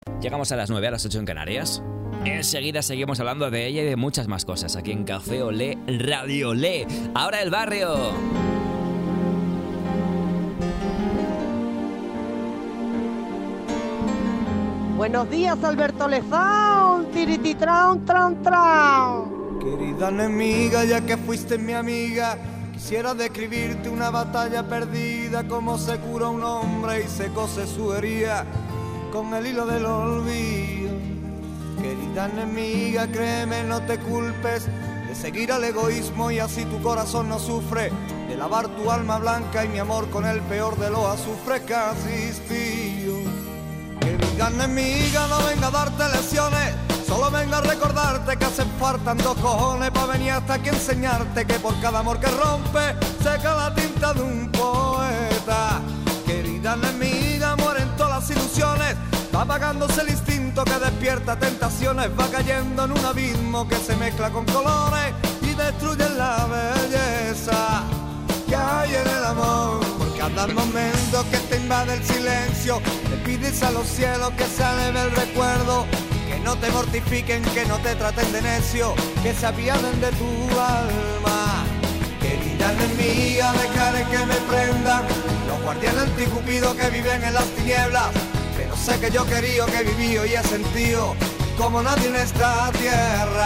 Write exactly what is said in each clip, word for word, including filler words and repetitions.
Llegamos a las nueve, a las ocho en Canarias. Enseguida seguimos hablando de ella y de muchas más cosas aquí en Café Olé Radio Olé. Ahora el barrio. Buenos días, Alberto Lezón, tirititran, tran, tran. Querida enemiga, ya que fuiste mi amiga, quisiera describirte una batalla perdida, cómo se cura un hombre y se cose su herida con el hilo del olvido. Querida enemiga, créeme, no te culpes de seguir al egoísmo y así tu corazón no sufre, de lavar tu alma blanca y mi amor con el peor de los azufres que has existido. Querida enemiga, no venga a darte lecciones, solo venga a recordarte que hacen falta dos cojones para venir hasta aquí enseñarte que por cada amor que rompe seca la tinta de un poeta. Querida enemiga, mueren todas las ilusiones, va apagándose el instinto que despierta tentaciones, va cayendo en un abismo que se mezcla con colores y destruye la belleza que hay en el amor. Por cada momento que te invade el silencio, le pides a los cielos que se aleve el recuerdo, que no te mortifiquen, que no te traten de necio, que se apiaden de tu alma. Querida enemiga, dejaré que me prendan los guardianes anticupidos que viven en las tinieblas, pero sé que yo he querido, que he vivido y he sentido como nadie en esta tierra.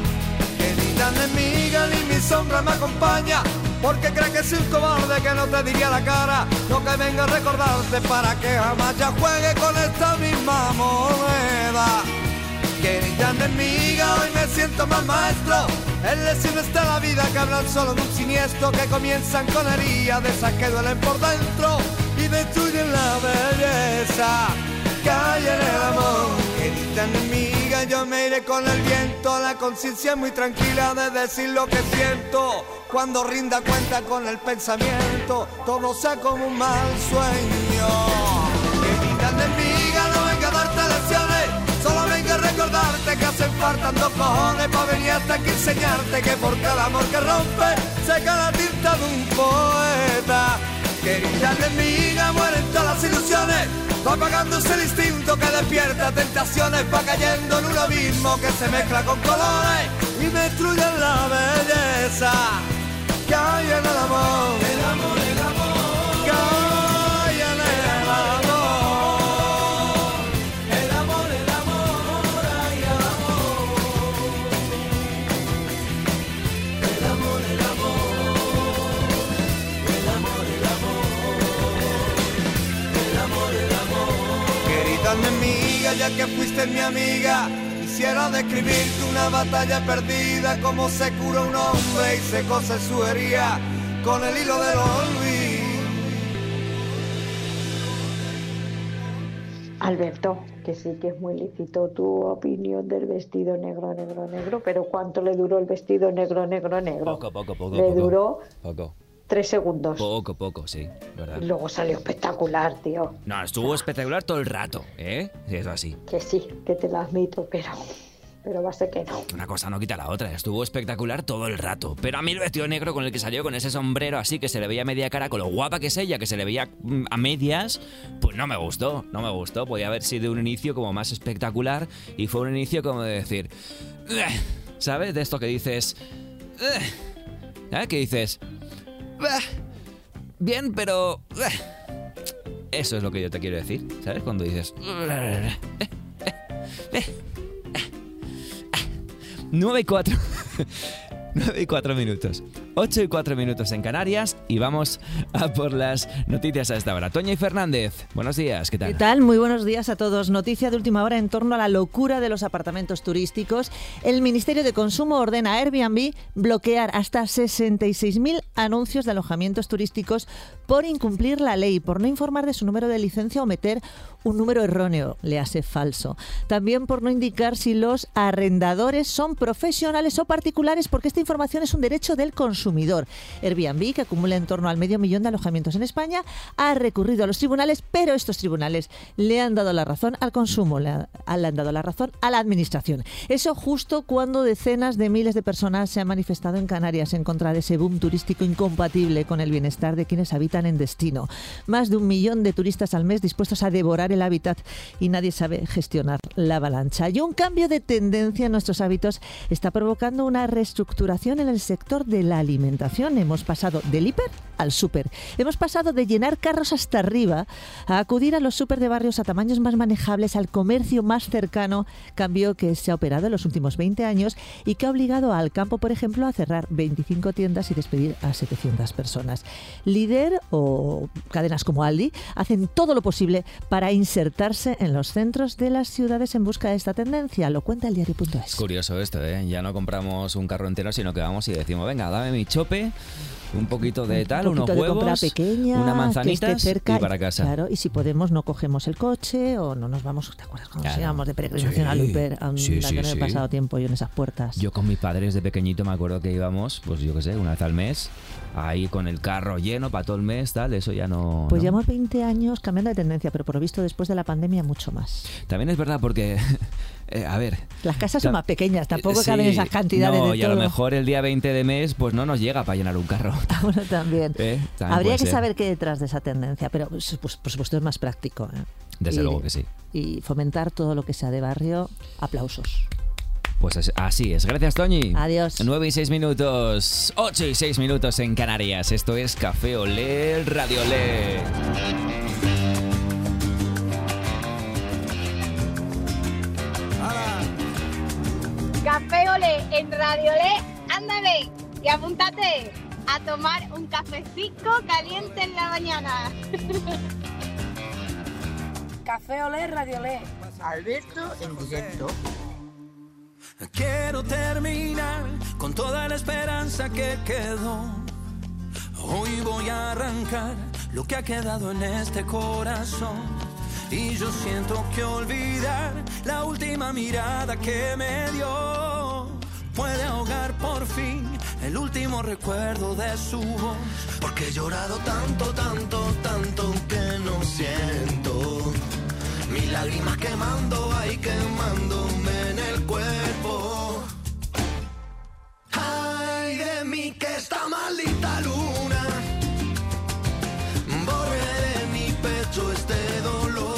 Querida enemiga, ni mi sombra me acompaña, porque cree que soy un cobarde que no te diría la cara, no que venga a recordarte para que jamás ya juegue con esta misma moneda. Querida enemiga, hoy me siento más maestro, en lesiones de la vida que hablan solo de un siniestro, que comienzan con heridas de esas que duelen por dentro y destruyen la belleza que hay en el amor. Querida enemiga, yo me iré con el viento, la conciencia muy tranquila de decir lo que siento, cuando rinda cuenta con el pensamiento, todo sea como un mal sueño. Querida enemiga, no venga a darte lecciones, solo venga a recordarte que hacen falta dos cojones para venir hasta aquí enseñarte que por cada amor que rompe seca la tinta de un poeta. Querida enemiga, mueren todas las ilusiones, va apagándose el instinto que despierta tentaciones, va cayendo en un abismo que se mezcla con colores y destruye la belleza que hay en el amor. El amor, el amor que hay en el amor. El amor, el amor, hay amor. El amor, el amor. El amor, el amor. El amor, el amor. Querida enemiga, ya que fuiste mi amiga, quisiera describirte una batalla perdida, cómo se cura un hombre y se cose su herida con el hilo del olvido. Alberto, que sí que es muy lícito tu opinión del vestido negro, negro, negro, pero ¿cuánto le duró el vestido negro, negro, negro? Poco, poco, poco. Le poco, duró poco. tres segundos. Poco, poco, sí, verdad. Y luego salió espectacular, tío. No, estuvo espectacular todo el rato, ¿eh? Sí, eso así. Que sí, que te lo admito, pero... Pero va a ser que no. Una cosa no quita la otra, estuvo espectacular todo el rato. Pero a mí el vestido negro con el que salió, con ese sombrero así que se le veía media cara, con lo guapa que es ella, que se le veía a medias, pues no me gustó, no me gustó. Podía haber sido un inicio como más espectacular y fue un inicio como de decir... ¿Sabes? De esto que dices... ¿Sabes? Que dices... Bien, pero... Eso es lo que yo te quiero decir, ¿sabes? Cuando dices... nueve y cuatro. nueve y cuatro minutos. ocho y cuatro minutos en Canarias y vamos a por las noticias a esta hora. Toña y Fernández, buenos días, ¿qué tal? ¿Qué tal? Muy buenos días a todos. Noticia de última hora en torno a la locura de los apartamentos turísticos. El Ministerio de Consumo ordena a Airbnb bloquear hasta sesenta y seis mil anuncios de alojamientos turísticos por incumplir la ley, por no informar de su número de licencia o meter un número erróneo, le hace falso. También por no indicar si los arrendadores son profesionales o particulares, porque esta información es un derecho del consumidor. consumidor. Airbnb, que acumula en torno al medio millón de alojamientos en España, ha recurrido a los tribunales, pero estos tribunales le han dado la razón al consumo, le, ha, le han dado la razón a la administración. Eso justo cuando decenas de miles de personas se han manifestado en Canarias en contra de ese boom turístico incompatible con el bienestar de quienes habitan en destino. Más de un millón de turistas al mes dispuestos a devorar el hábitat y nadie sabe gestionar la avalancha. Y un cambio de tendencia en nuestros hábitos está provocando una reestructuración en el sector de la alimentación. Hemos pasado del hiper al súper. Hemos pasado de llenar carros hasta arriba a acudir a los súper de barrios a tamaños más manejables, al comercio más cercano, cambio que se ha operado en los últimos veinte años y que ha obligado al campo, por ejemplo, a cerrar veinticinco tiendas y despedir a setecientas personas. Líder o cadenas como Aldi hacen todo lo posible para insertarse en los centros de las ciudades en busca de esta tendencia. Lo cuenta el diario punto es. Es curioso esto, ¿eh? Ya no compramos un carro entero, sino que vamos y decimos, venga, dame mi chope, un poquito de tal, un poquito unos de huevos, compra pequeña, unas manzanitas que esté cerca, y para casa. Claro, y si podemos no cogemos el coche o no nos vamos, ¿te acuerdas cuando Claro. nos íbamos de peregrinación Sí. al Hiper? Anda, Sí, sí, que no he sí. pasado tiempo yo en esas puertas. Yo con mis padres de pequeñito me acuerdo que íbamos, pues yo qué sé, una vez al mes, ahí con el carro lleno para todo el mes, tal, eso ya no... Pues no. llevamos veinte años cambiando de tendencia, pero por lo visto después de la pandemia mucho más. También es verdad porque, eh, a ver... Las casas son Ta- más pequeñas, tampoco sí, caben esas cantidades no, de y todo. a lo mejor el día veinte de mes pues no nos llega para llenar un carro. Bueno, también. Eh, también Habría puede que ser. saber qué hay detrás de esa tendencia, pero pues, pues, por supuesto es más práctico. ¿eh? Desde Y- luego que sí. Y fomentar todo lo que sea de barrio, aplausos. Pues es- así es. Gracias, Toñi. Adiós. nueve y seis minutos, ocho y seis minutos en Canarias. Esto es Café Olé, Radio Olé. Café Olé en Radio Olé, ándale y apúntate a tomar un cafecito caliente en la mañana. Café Olé, Radio Olé. Alberto en directo. Quiero terminar con toda la esperanza que quedó. Hoy voy a arrancar lo que ha quedado en este corazón. Y yo siento que olvidar la última mirada que me dio puede ahogar por fin el último recuerdo de su voz. Porque he llorado tanto, tanto, tanto que no siento mis lágrimas quemando, ahí quemándome en el cuerpo. Ay de mí que esta maldita luna borre de mi pecho este dolor.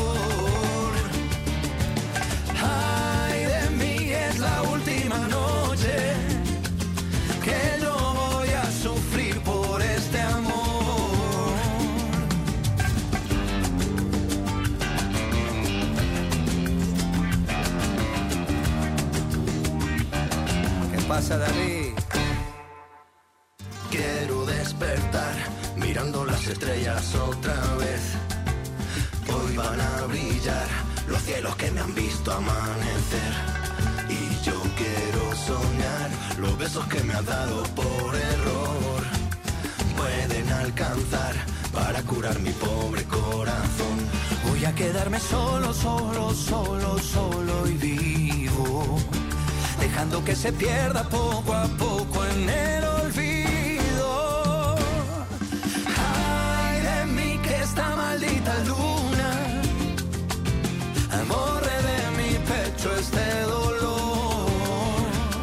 Ay de mí es la última noche que yo voy a sufrir por este amor. ¿Qué pasa, David? Quiero despertar mirando las estrellas otra vez. Hoy van a brillar los cielos que me han visto amanecer. Y yo quiero soñar los besos que me has dado por error. Pueden alcanzar para curar mi pobre corazón. Voy a quedarme solo, solo, solo, solo y vivo, dejando que se pierda poco a poco en el olvido. Ay de mí que esta maldita luna borre de mi pecho este dolor.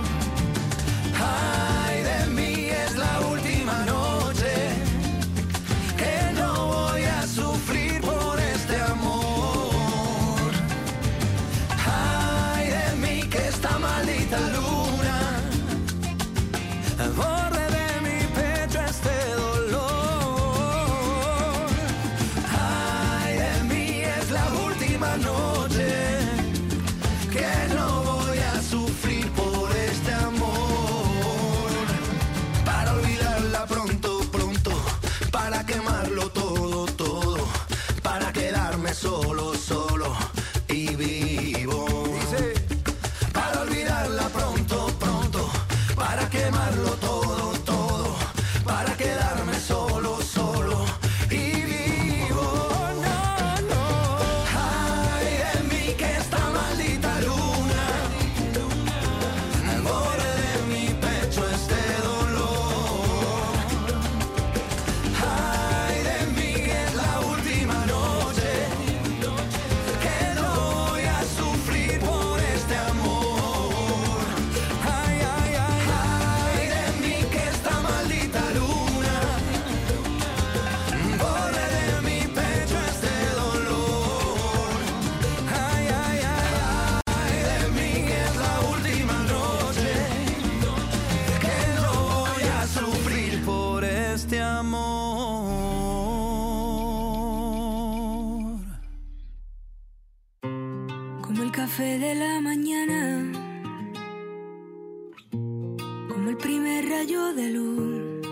Ay de mí es la última noche que no voy a sufrir por este amor. Ay de mí que esta maldita luna borre de mi pecho este dolor. Ay de mí es la última noche que no voy a sufrir por este amor. Para olvidarla pronto, pronto, para quemarlo todo, todo, para quedarme solo, solo y vivo. Para olvidarla pronto, pronto, para quemarlo todo, Como el café de la mañana, como el primer rayo de luz.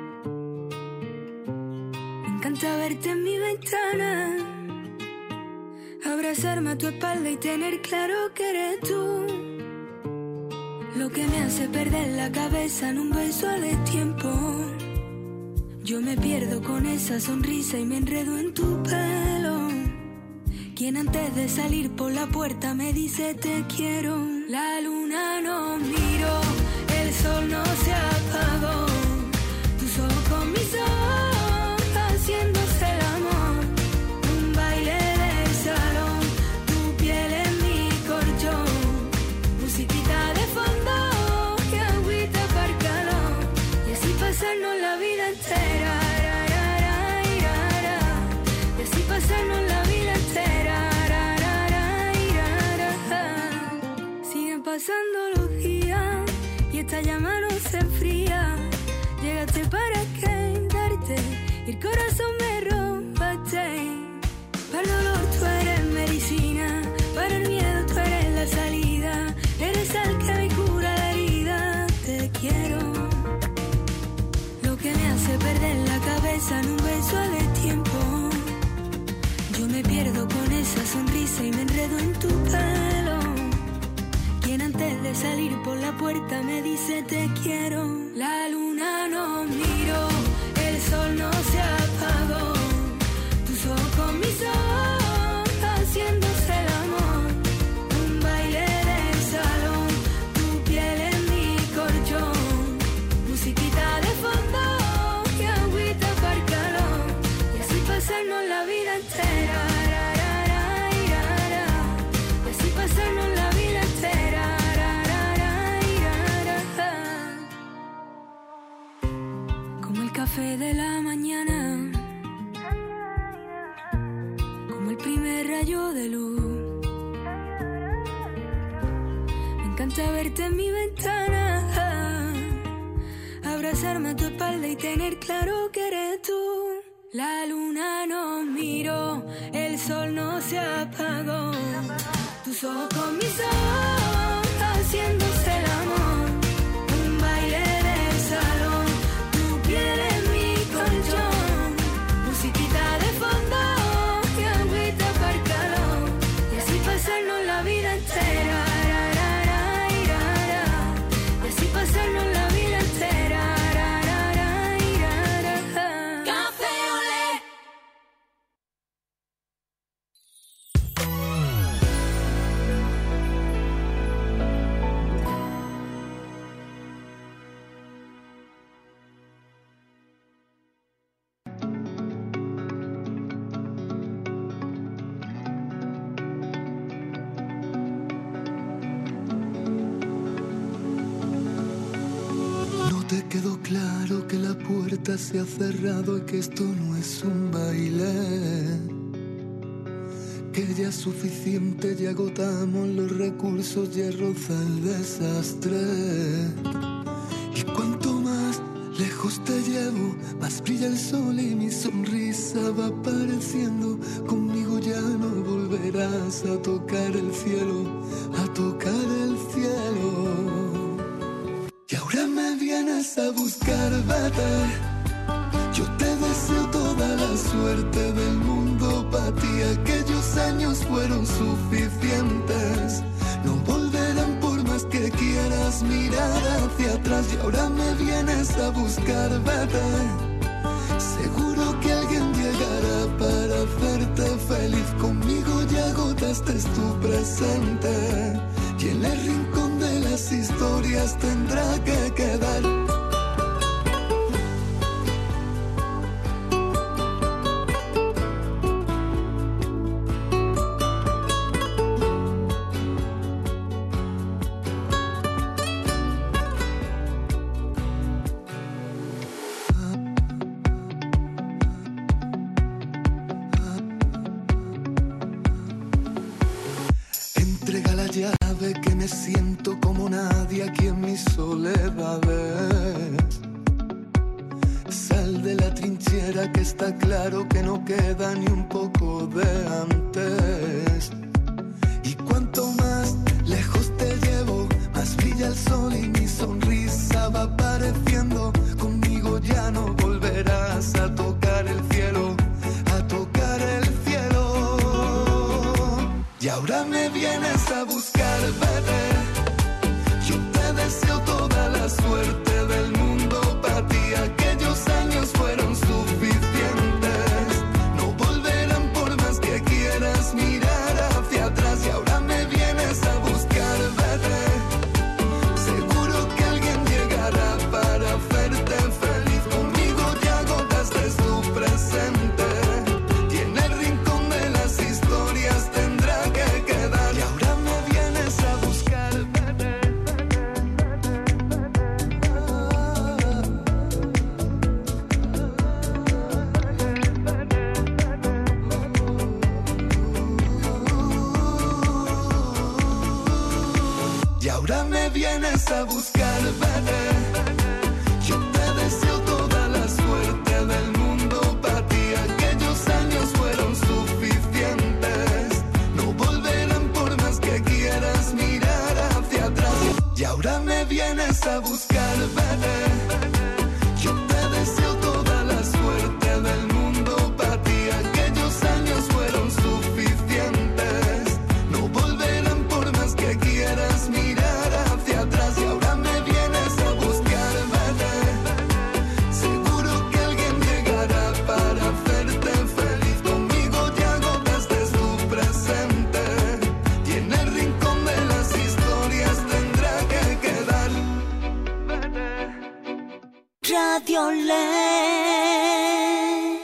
Me encanta verte en mi ventana, abrazarme a tu espalda y tener claro que eres tú. Lo que me hace perder la cabeza en un beso a destiempo. Yo me pierdo con esa sonrisa y me enredo en tu pelo. Quien antes de salir por la puerta me dice te quiero. La luna no miró, el sol no se apagó. Tus ojos con mis ojos, haciéndose el amor. Un baile de salón, tu piel en mi colchón. Musiquita de fondo, que agüita para el calor. Y así pasarnos la vida entera. Y así pasarnos la vida entera. Pasando los días y esta llama no se enfría. Llegaste para quedarte y el corazón me robaste. Para el dolor tú eres medicina, para el miedo tú eres la salida. Eres el que me cura la herida. Te quiero. Lo que me hace perder la cabeza en un beso a destiempo. Yo me pierdo con esa sonrisa y me enredo en tu pelo. Quien antes de salir por la puerta me dice te quiero. La luna no miró, el sol no se apagó. Tus ojos con mis ojos, haciéndose el amor. Un baile de salón, tu piel en mi colchón. Musiquita de fondo, que agüita para el calor. Y así pasarnos la vida entera. Y así pasarnos la vida entera. Café de la mañana, como el primer rayo de luz. Me encanta verte en mi ventana, abrazarme a tu espalda y tener claro que eres tú. La luna no miró, el sol no se apagó. Tus ojos con mis ojos, haciéndose el amor. Un baile de salón, tu piel en mi colchón. Musiquita de fondo, que agüita para el calor. Y así pasarnos la vida entera. Y así pasarnos la vida entera. Café Olé. ¿Te quedó claro que la puerta se ha cerrado y que esto no es un baile? Que ya es suficiente, ya agotamos los recursos, ya roza el desastre. Y cuanto más lejos te llevo, más brilla el sol y mi sonrisa va apareciendo. Conmigo ya no volverás a tocar el cielo, a tocar el cielo. Y ahora me vienes a buscar, vete. Yo te deseo toda la suerte del mundo. Para ti aquellos años fueron suficientes. No volverán por más que quieras mirar hacia atrás. Y ahora me vienes a buscar, vete. Seguro que alguien llegará para hacerte feliz. Conmigo ya agotaste tu presente. Y en el rincón de las historias tendrá que quedar. Entrega la llave que me siento como nadie aquí en mi soledad. ¿Ves? Sal de la trinchera que está claro que no queda ni un poco de antes. Y cuánto el sol y mi sonrisa va apareciendo. Conmigo ya no volverás a tocar el cielo, a tocar el cielo. Y ahora me vienes a buscar, bebé. Yo te deseo toda la suerte del mundo. Para ti aquellos años fueron suficientes. No volverán por más que quieras mirar hacia atrás. Y ahora me vienes a buscar, bebé. Seguro que alguien llegará para hacerte feliz. Conmigo ya agotaste tu presente. Y en el rincón de las historias tendrá que quedar. Y ahora me vienes a buscar, bebé. Y ahora me vienes a buscar, bebé. Yo te deseo toda la suerte del mundo. Para ti aquellos años fueron suficientes. No volverán por más que quieras mirar hacia atrás. Y ahora me vienes a buscar, bebé. Yo te deseo toda la suerte del mundo. Para ti aquellos años fueron suficientes. No volverán por más que quieras mirar hacia atrás. Y ahora me vienes a buscar, bebé. Seguro que alguien llegará para hacerte feliz. Conmigo ya agotaste tu presente. Y en el rincón de las historias tendrá que quedar. Radio Lé.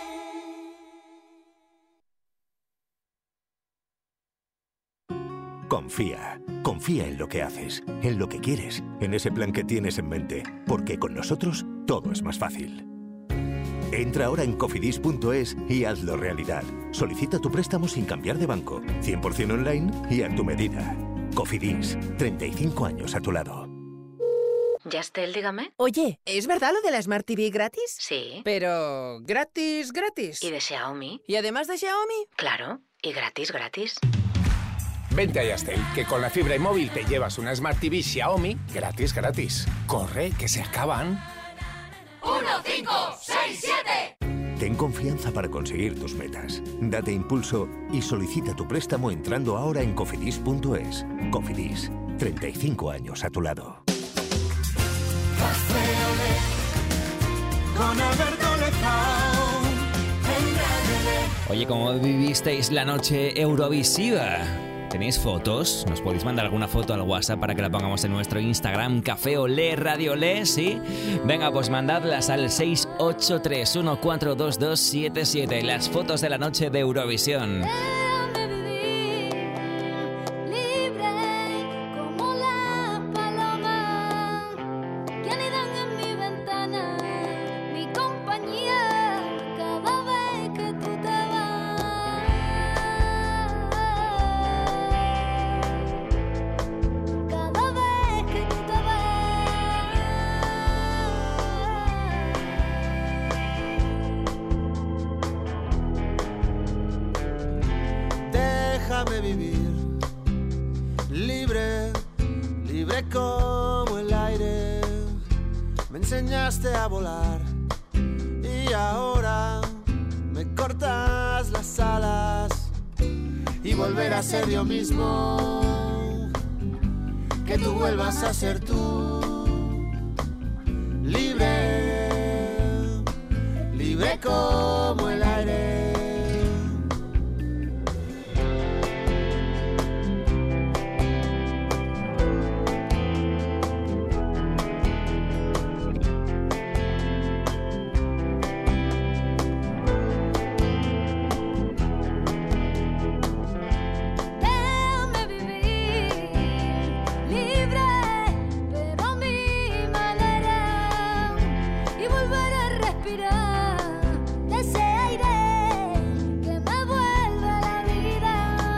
Confía, confía en lo que haces, en lo que quieres, en ese plan que tienes en mente, porque con nosotros todo es más fácil. Entra ahora en cofidis punto es y hazlo realidad. Solicita tu préstamo sin cambiar de banco, cien por ciento online y a tu medida. Cofidis, treinta y cinco años a tu lado. Yastel, dígame. Oye, ¿es verdad lo de la Smart T V gratis? Sí. Pero, ¿gratis, gratis? ¿Y de Xiaomi? ¿Y además de Xiaomi? Claro, y gratis, gratis. Vente a Yastel, que con la fibra y móvil te llevas una Smart T V Xiaomi gratis, gratis. Corre, que se acaban. uno, cinco, seis, siete. Ten confianza para conseguir tus metas. Date impulso y solicita tu préstamo entrando ahora en cofidis punto es. Cofidis, treinta y cinco años a tu lado. Café Olé, con Alberto Lezao, en Radio Lé. Oye, ¿cómo vivisteis la noche eurovisiva? ¿Tenéis fotos? ¿Nos podéis mandar alguna foto al WhatsApp para que la pongamos en nuestro Instagram, Café Olé, Radio Lé? ¿Sí? Venga, pues mandadlas al seis ocho tres uno cuatro dos dos siete siete. Las fotos de la noche de Eurovisión. Déjame vivir libre como las palomas que anidan en mi ventana, mi compañía cada vez que tú te vas. Cada vez que tú te Déjame vivir libre, libre como el aire. Me enseñaste a volar y ahora me cortas las alas y volver a ser yo mismo, que tú vuelvas a ser tú. Libre, libre como el aire. Déjame vivir libre, pero a mi manera, y volver a respirar ese aire que me vuelve a la vida.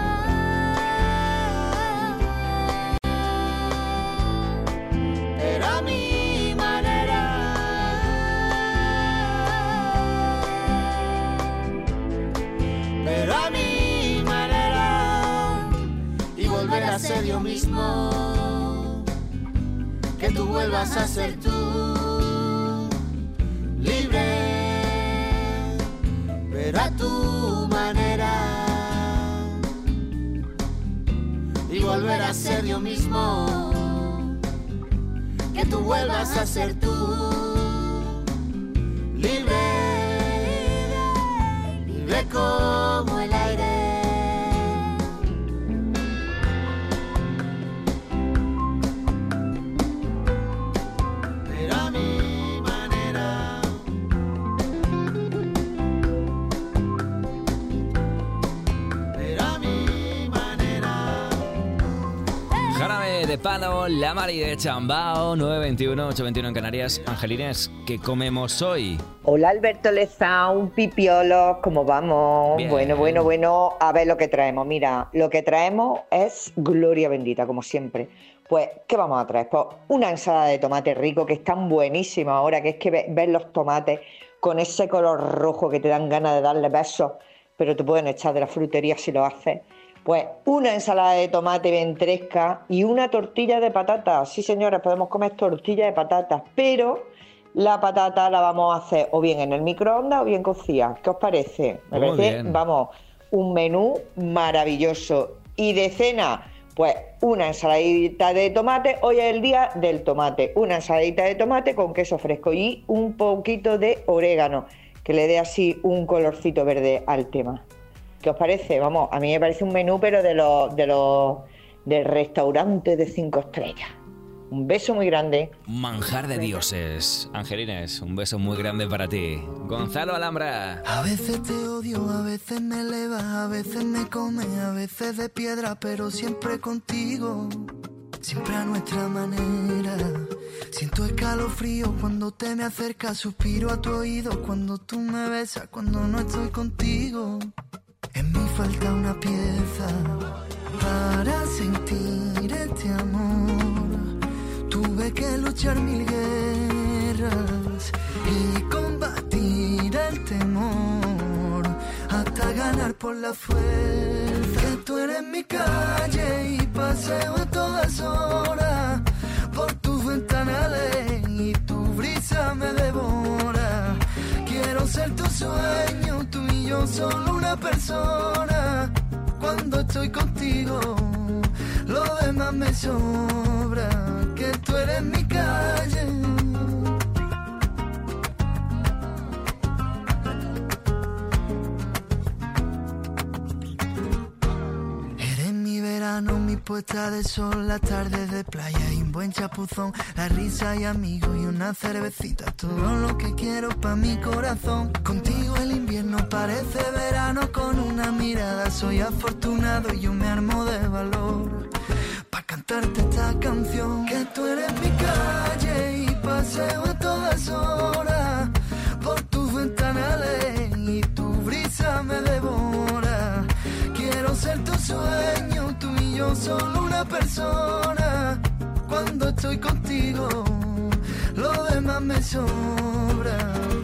Pero a mi manera, pero a mi manera, y volver a ser yo mismo, que tú vuelvas a ser tú, libre, pero a tu manera, y volver a ser yo mismo, que tú vuelvas a ser tú, libre, libre como el aire. Pero a mi manera. Pero a mi manera. Jarabe de Palo, La Mari de Chambao, nueve veintiuno, ocho veintiuno en Canarias. Angelines, ¿qué comemos hoy? Hola Alberto Leza, un pipiolo, ¿cómo vamos? Bien. Bueno, bueno, bueno, a ver lo que traemos. Mira, lo que traemos es gloria bendita, como siempre. Pues, ¿qué vamos a traer? Pues una ensalada de tomate rico, que están buenísimas ahora, que es que ves ve los tomates con ese color rojo que te dan ganas de darle besos, pero te pueden echar de la frutería si lo haces. Pues una ensalada de tomate ventresca y una tortilla de patatas. Sí, señores, podemos comer tortilla de patatas, pero la patata la vamos a hacer o bien en el microondas o bien cocida. ¿Qué os parece? Me Muy parece, bien. vamos, un menú maravilloso. Y de cena, pues una ensaladita de tomate. Hoy es el día del tomate. Una ensaladita de tomate con queso fresco y un poquito de orégano, que le dé así un colorcito verde al tema. ¿Qué os parece? Vamos, a mí me parece un menú, pero de los de los del restaurante de cinco estrellas. Un beso muy grande. Manjar de dioses. Angelines, un beso muy grande para ti. Gonzalo Alhambra. A veces te odio, a veces me elevas, a veces me comes, a veces de piedra, pero siempre contigo, siempre a nuestra manera. Siento escalofrío cuando te me acercas, suspiro a tu oído cuando tú me besas, cuando no estoy contigo. En mí falta una pieza para sentir este amor. Tuve que luchar mil guerras y combatir el temor hasta ganar por la fuerza. Que tú eres mi calle y paseo a todas horas por tus ventanales y tu brisa me devora. Quiero ser tu sueño, tú y yo solo una persona. Cuando estoy contigo, lo demás me sobra. Que tú eres mi calle. Eres mi verano, mi puesta de sol, las tardes de playa y un buen chapuzón, la risa y amigos y una cervecita, todo lo que quiero pa' mi corazón. Contigo el invierno parece verano, con una mirada soy afortunado y yo me armo de valor pa' cantarte esta canción. Que tú eres mi calle y paseo a todas horas por tus ventanales y tu brisa me devora. Quiero ser tu sueño, tú y yo solo una persona. Cuando estoy contigo, lo demás me sobra.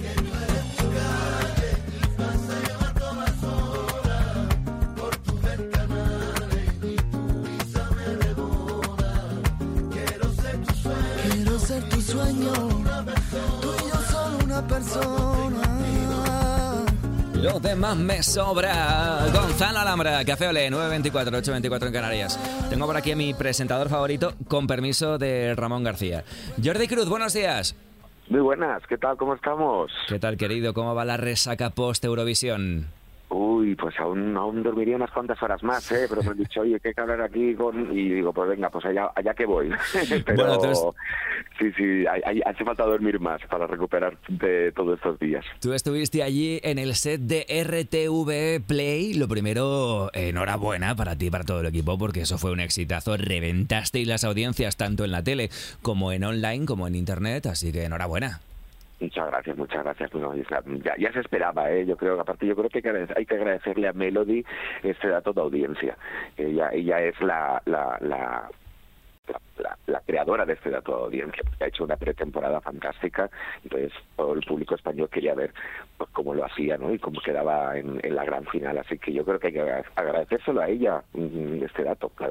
Quiero ser tu sueño, tú y yo solo una persona. Lo demás me sobra. Gonzalo Alhambra, Café Olé, nueve veinticuatro, ocho veinticuatro en Canarias. Tengo por aquí a mi presentador favorito, con permiso de Ramón García. Jordi Cruz, buenos días. Muy buenas, ¿qué tal? ¿Cómo estamos? ¿Qué tal, querido? ¿Cómo va la resaca post-Eurovisión? Uy, pues aún, aún dormiría unas cuantas horas más, ¿eh? Pero me han dicho, oye, que hay que hablar aquí con... Y digo, pues venga, pues allá, allá que voy. Pero bueno, entonces... sí, sí, hay, hay, hace falta dormir más para recuperar de todos estos días. Tú estuviste allí en el set de R T V Play. Lo primero, enhorabuena para ti y para todo el equipo, porque eso fue un exitazo. Reventasteis las audiencias tanto en la tele como en online, como en internet, así que enhorabuena. Muchas gracias, muchas gracias. Bueno, ya, ya se esperaba, ¿eh? Yo creo que aparte yo creo que hay que agradecerle a Melody este dato de audiencia. Ella, ella es la, la, la, la, la, la creadora de este dato de audiencia, porque ha hecho una pretemporada fantástica. Entonces todo el público español quería ver pues, cómo lo hacía, ¿no? Y cómo quedaba en, en la gran final. Así que yo creo que hay que agradecérselo a ella, este dato, la verdad.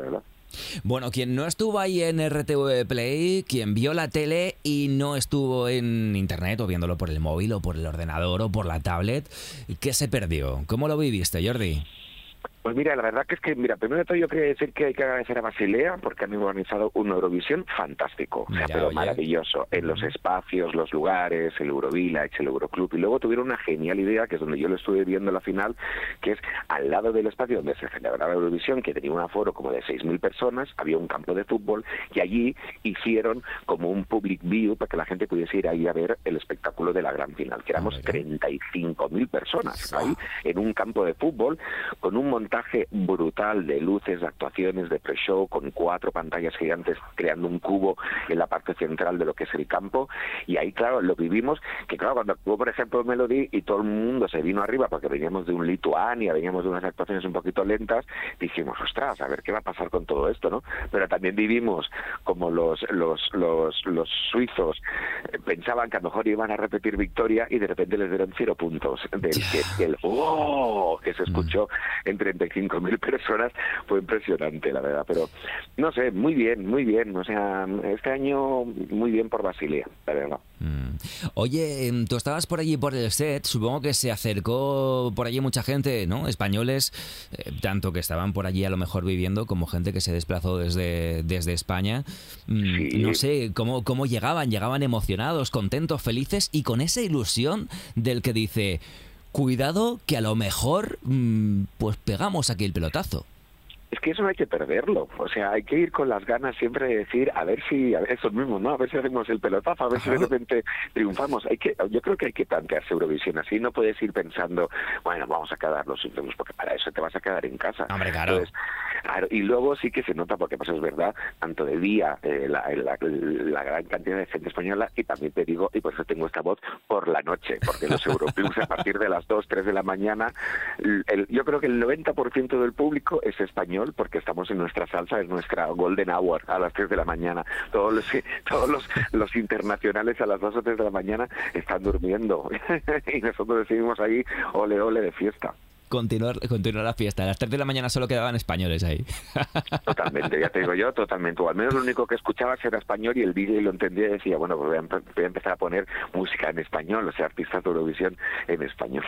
Bueno, quien no estuvo ahí en R T V Play, quien vio la tele y no estuvo en internet o viéndolo por el móvil o por el ordenador o por la tablet, ¿qué se perdió? ¿Cómo lo viviste, Jordi? Pues mira, la verdad que es que, mira, primero de todo yo quería decir que hay que agradecer a Basilea porque han organizado un Eurovisión fantástico, o sea, Ya, pero oye. maravilloso, en los espacios, los lugares, el Eurovillage, el Euroclub, y luego tuvieron una genial idea, que es donde yo lo estuve viendo la final, que es al lado del espacio donde se celebraba Eurovisión, que tenía un aforo como de seis mil personas, había un campo de fútbol, y allí hicieron como un public view para que la gente pudiese ir ahí a ver el espectáculo de la gran final, que éramos treinta y cinco mil personas ahí en un campo de fútbol, con un montaje brutal de luces, de actuaciones, de pre-show, con cuatro pantallas gigantes creando un cubo en la parte central de lo que es el campo, y ahí, claro, lo vivimos, que claro, cuando actuó, por ejemplo, Melody y todo el mundo se vino arriba porque veníamos de un Lituania, veníamos de unas actuaciones un poquito lentas, dijimos, ostras, a ver qué va a pasar con todo esto, ¿no? Pero también vivimos como los los los, los suizos eh, pensaban que a lo mejor iban a repetir victoria y de repente les dieron cero puntos, del que, que el ¡oh! Que se escuchó en treinta y cinco mil personas, fue impresionante, la verdad, pero no sé, muy bien, muy bien, o sea, este año muy bien por Basilea, la verdad. Mm. Oye, em, tú estabas por allí por el set, supongo que se acercó por allí mucha gente, ¿no? Españoles, eh, tanto que estaban por allí a lo mejor viviendo como gente que se desplazó desde, desde España. Mm, Sí. No sé, ¿cómo, cómo llegaban? Llegaban emocionados, contentos, felices y con esa ilusión del que dice, cuidado que a lo mejor mm, pues pegamos aquí el pelotazo. Es que eso no hay que perderlo, o sea, hay que ir con las ganas siempre de decir, a ver si, a ver, eso mismo, ¿no? A ver si hacemos el pelotazo, a ver si de repente triunfamos. Hay que, yo creo que hay que plantearse Eurovisión así, no puedes ir pensando, bueno, vamos a quedar los últimos, porque para eso te vas a quedar en casa. Hombre, claro. Entonces, claro, y luego sí que se nota, porque pues es verdad, tanto de día, eh, la, la, la gran cantidad de gente española, y también te digo, y por eso tengo esta voz, por la noche, porque los europeos a partir de las dos, tres de la mañana, el, el, yo creo que el noventa por ciento del público es español, porque estamos en nuestra salsa, es nuestra golden hour a las tres de la mañana. Todos los todos los, los internacionales a las dos o tres de la mañana están durmiendo y nosotros seguimos ahí ole ole de fiesta. Continuar, continuar la fiesta. A las tres de la mañana solo quedaban españoles ahí. Totalmente, ya te digo yo, totalmente. O al menos lo único que escuchabas era español y el D J lo entendía y decía, bueno, pues voy a, empe- voy a empezar a poner música en español, o sea, artistas de Eurovisión en español.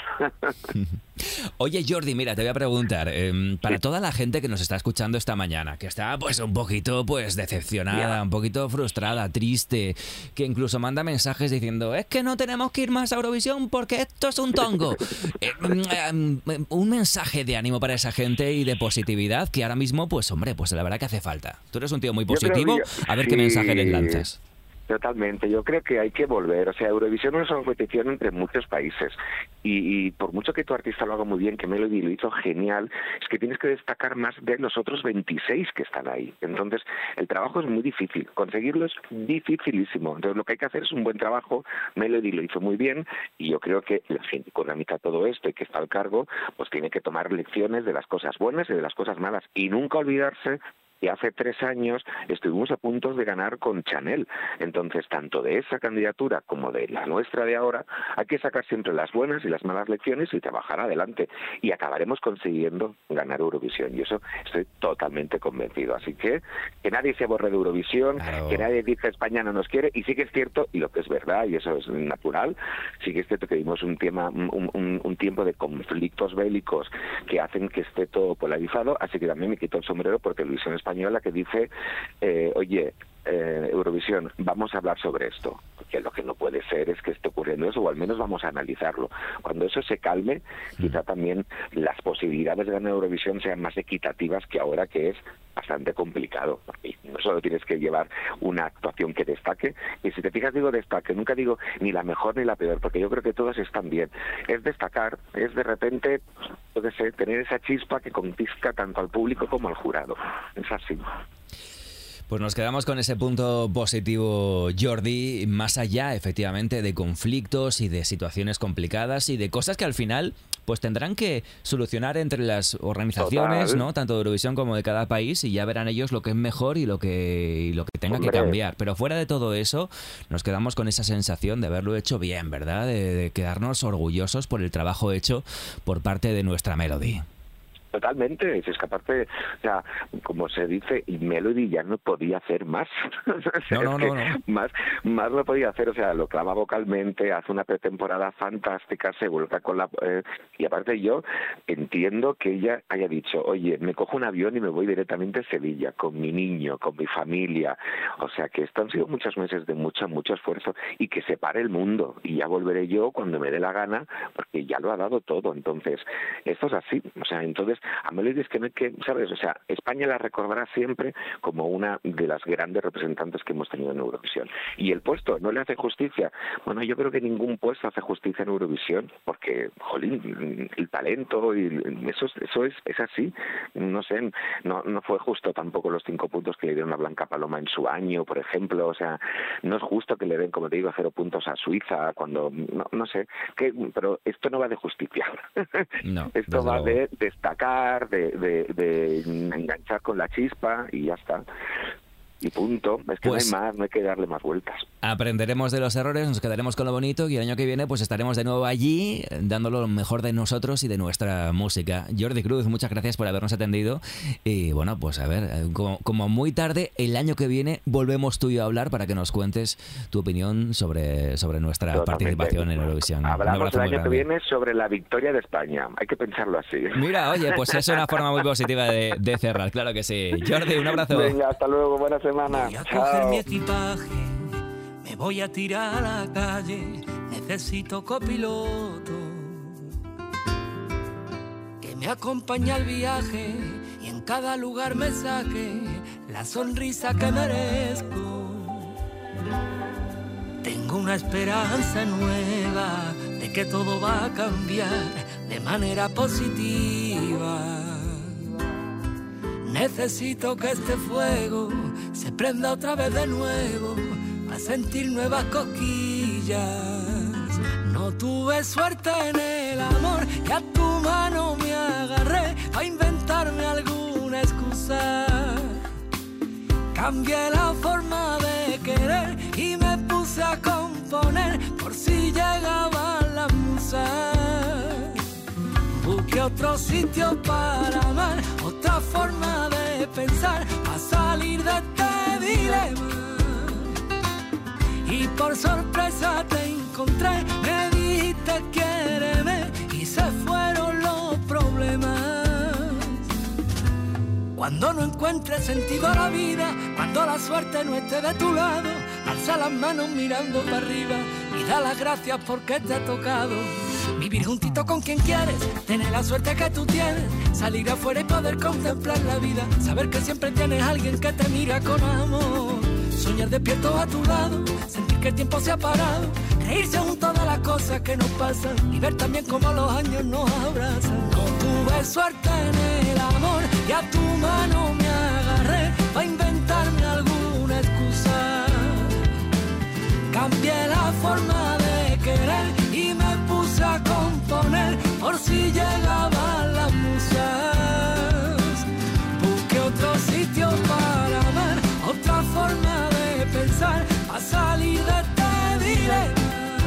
Oye, Jordi, mira, te voy a preguntar, eh, para toda la gente que nos está escuchando esta mañana, que está pues un poquito pues decepcionada, un poquito frustrada, triste, que incluso manda mensajes diciendo, es que no tenemos que ir más a Eurovisión porque esto es un tongo. Eh, mm, eh, un mensaje de ánimo para esa gente y de positividad que ahora mismo, pues hombre, pues la verdad que hace falta. Tú eres un tío muy Yo creo positivo, que- a ver sí. qué mensaje les lanzas. Totalmente, yo creo que hay que volver, o sea, Eurovisión es una competición entre muchos países y, y por mucho que tu artista lo haga muy bien, que Melody lo hizo genial, es que tienes que destacar más de los otros veintiséis que están ahí, entonces el trabajo es muy difícil, conseguirlo es dificilísimo, entonces lo que hay que hacer es un buen trabajo, Melody lo hizo muy bien y yo creo que la gente que organiza todo esto y que está al cargo, pues tiene que tomar lecciones de las cosas buenas y de las cosas malas y nunca olvidarse y hace tres años estuvimos a punto de ganar con Chanel. Entonces, tanto de esa candidatura como de la nuestra de ahora, hay que sacar siempre las buenas y las malas lecciones y trabajar adelante. Y acabaremos consiguiendo ganar Eurovisión. Y eso estoy totalmente convencido. Así que que nadie se aborre de Eurovisión, Claro. que nadie dice España no nos quiere. Y sí que es cierto, y lo que es verdad, y eso es natural, sí que es cierto que vimos un, tema, un, un, un tiempo de conflictos bélicos que hacen que esté todo polarizado. Así que también me quito el sombrero por Televisión Española que dice, eh, oye, eh, Eurovisión, vamos a hablar sobre esto, porque lo que no puede ser es que esté ocurriendo eso, o al menos vamos a analizarlo. Cuando eso se calme, quizá también las posibilidades de ganar Eurovisión sean más equitativas que ahora, que es bastante complicado. Y no solo tienes que llevar una actuación que destaque, y si te fijas digo destaque, nunca digo ni la mejor ni la peor, porque yo creo que todas están bien. Es destacar, es de repente, puede ser, tener esa chispa que conquista tanto al público como al jurado. Es así. Pues nos quedamos con ese punto positivo, Jordi, más allá, efectivamente, de conflictos y de situaciones complicadas y de cosas que al final pues tendrán que solucionar entre las organizaciones, Total. ¿no? Tanto de Eurovisión como de cada país, y ya verán ellos lo que es mejor y lo que, y lo que tenga Hombre. que cambiar. Pero fuera de todo eso, nos quedamos con esa sensación de haberlo hecho bien, ¿verdad? De, de quedarnos orgullosos por el trabajo hecho por parte de nuestra Melody. Totalmente, es que aparte, o sea, como se dice, Melody ya no podía hacer más. O sea, no, no, es que no, no. Más, más no podía hacer, o sea, lo clava vocalmente, hace una pretemporada fantástica, se vuelca con la... Eh, y aparte yo entiendo que ella haya dicho, oye, me cojo un avión y me voy directamente a Sevilla, con mi niño, con mi familia. O sea, que esto han sido muchos meses de mucho, mucho esfuerzo y que se pare el mundo y ya volveré yo cuando me dé la gana, porque ya lo ha dado todo. Entonces, esto es así, o sea, entonces a Melody es que no hay que, ¿sabes? O sea, España la recordará siempre como una de las grandes representantes que hemos tenido en Eurovisión. Y el puesto, ¿no le hace justicia? Bueno, yo creo que ningún puesto hace justicia en Eurovisión, porque, jolín, el talento, y eso, eso es, es así. No sé, no, no fue justo tampoco los cinco puntos que le dieron a Blanca Paloma en su año, por ejemplo. O sea, no es justo que le den, como te digo, cero puntos a Suiza, cuando, no, no sé, que, pero esto no va de justicia. No, esto va luego. de destacar, De, de, de enganchar con la chispa y ya está. Y punto. Es que Pues- no hay más, no hay que darle más vueltas. Aprenderemos de los errores, nos quedaremos con lo bonito y el año que viene pues estaremos de nuevo allí dándolo lo mejor de nosotros y de nuestra música. Jordi Cruz, muchas gracias por habernos atendido y bueno, pues a ver, como, como muy tarde, el año que viene volvemos tú y yo a hablar para que nos cuentes tu opinión sobre, sobre nuestra Totalmente. participación en Eurovisión. Un Hablamos abrazo el muy año que grande. viene sobre la victoria de España. Hay que pensarlo así. Mira, oye, pues es una forma muy positiva de, de cerrar, claro que sí. Jordi, un abrazo. Venga, hasta luego, buena semana. Voy a coger mi equipaje, me voy a tirar a la calle, necesito copiloto que me acompañe al viaje y en cada lugar me saque la sonrisa que merezco. Tengo una esperanza nueva de que todo va a cambiar de manera positiva. Necesito que este fuego se prenda otra vez de nuevo a sentir nuevas cosquillas. No tuve suerte en el amor y a tu mano me agarré a inventarme alguna excusa. Cambié la forma de querer y me puse a componer por si llegaban las musas. Busqué otro sitio para amar, otra forma de pensar, a salir de este dilema. Y por sorpresa te encontré, me dijiste quiéreme y se fueron los problemas. Cuando no encuentres sentido a la vida, cuando la suerte no esté de tu lado, alza las manos mirando para arriba y da las gracias porque te ha tocado. Vivir juntito con quien quieres, tener la suerte que tú tienes, salir afuera y poder contemplar la vida, saber que siempre tienes alguien que te mira con amor, soñar despierto a tu lado, sentir que el tiempo se ha parado, reírse junto de las cosas que nos pasan y ver también cómo los años nos abrazan. No tuve suerte en el amor y a tu mano me agarré para inventarme alguna excusa. Cambié la forma de querer y me puse a componer por si llegaban las musas. Busqué otro sitio para amar, otra forma de pensar, a salir de este dilema.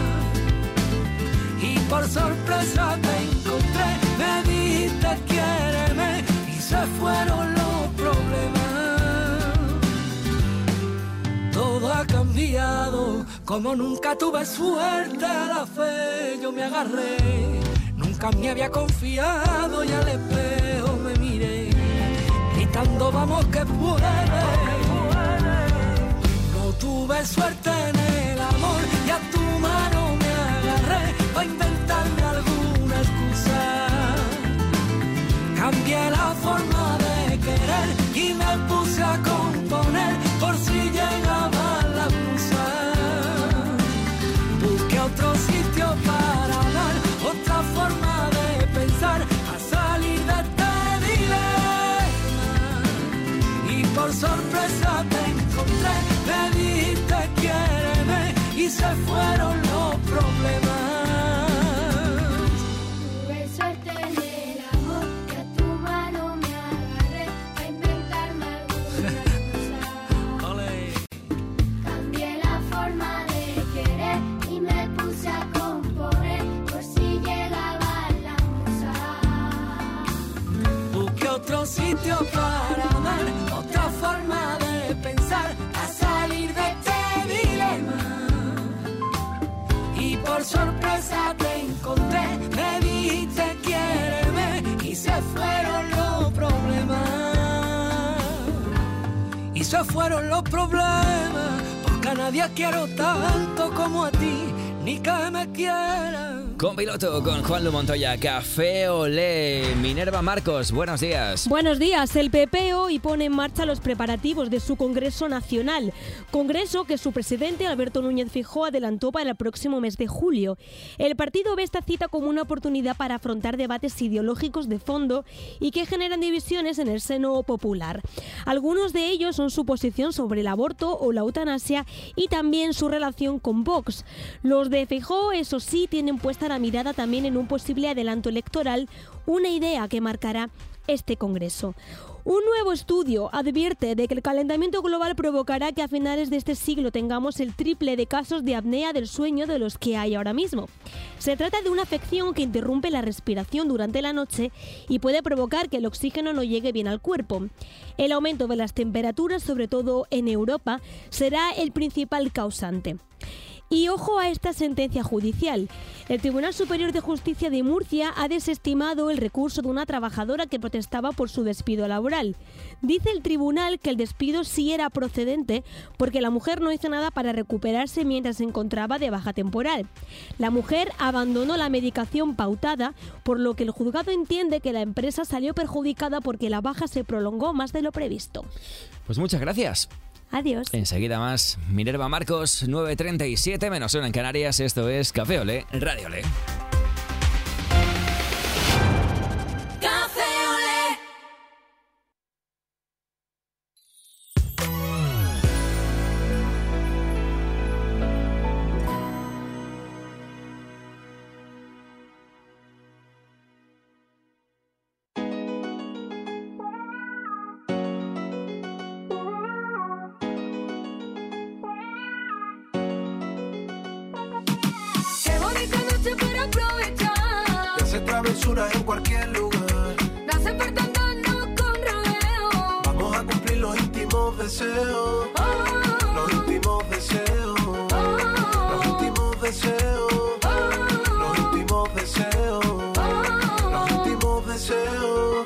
Y por sorpresa te encontré, me dijiste quiéreme y se fueron los problemas. Todo ha cambiado, como nunca tuve suerte a la fe yo me agarré. Nunca me había confiado y al espejo me miré, gritando vamos que puede. No tuve suerte en el amor y a tu mano me agarré para inventarme alguna excusa. Cambié la forma de querer y me puse a componer por si llegaban las musas. Busqué otro sitio para amar, otra forma de pensar, a salir de este dilema. Y por sorpresa te encontré, me dijiste quiéreme y se fueron los problemas. Tuve suerte en el amor y a tu mano me agarré a inventarme alguna cosa. Ole. Cambié la forma de querer y me puse a componer por si llegaban las musas. sitio para amar, otra forma de pensar, a salir de este dilema. Y por sorpresa te encontré, me dijiste quiéreme y se fueron los problemas. Y se fueron los problemas, porque a nadie quiero tanto como a ti, ni que me quieran. Con Piloto, con Juanlu Montoya, Café Olé. Minerva Marcos, buenos días. Buenos días. El P P hoy pone en marcha los preparativos de su Congreso Nacional. Congreso que su presidente, Alberto Núñez Feijóo, adelantó para el próximo mes de julio. El partido ve esta cita como una oportunidad para afrontar debates ideológicos de fondo y que generan divisiones en el seno popular. Algunos de ellos son su posición sobre el aborto o la eutanasia y también su relación con Vox. Los de Feijóo, eso sí, tienen puesta la mirada también en un posible adelanto electoral, una idea que marcará este Congreso. Un nuevo estudio advierte de que el calentamiento global provocará que a finales de este siglo tengamos el triple de casos de apnea del sueño de los que hay ahora mismo. Se trata de una afección que interrumpe la respiración durante la noche y puede provocar que el oxígeno no llegue bien al cuerpo. El aumento de las temperaturas, sobre todo en Europa, será el principal causante. Y ojo a esta sentencia judicial. El Tribunal Superior de Justicia de Murcia ha desestimado el recurso de una trabajadora que protestaba por su despido laboral. Dice el tribunal que el despido sí era procedente porque la mujer no hizo nada para recuperarse mientras se encontraba de baja temporal. La mujer abandonó la medicación pautada, por lo que el juzgado entiende que la empresa salió perjudicada porque la baja se prolongó más de lo previsto. Pues muchas gracias. Adiós. Enseguida más. Minerva Marcos, nueve treinta y siete, menos uno en Canarias. Esto es Café Olé, Radio Olé. Café Olé. Para aprovechar, de hacer travesuras en cualquier lugar, no hace falta andarnos con rodeo. Vamos a cumplir los íntimos deseos, oh, los íntimos deseos, oh, los íntimos deseos, oh, los íntimos deseos, oh, los íntimos deseos.